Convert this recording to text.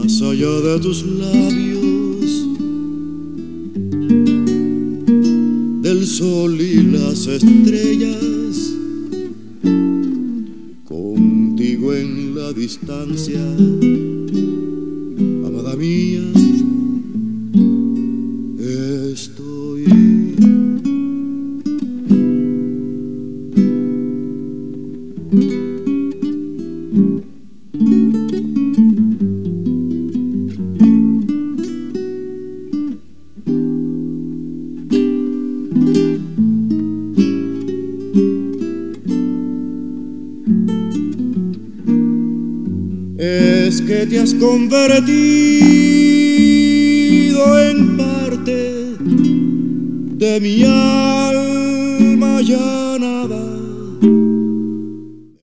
más allá de tus labios, del sol y las estrellas, contigo en la distancia, amada mía, estoy. Es que te has convertido en parte de mi alma.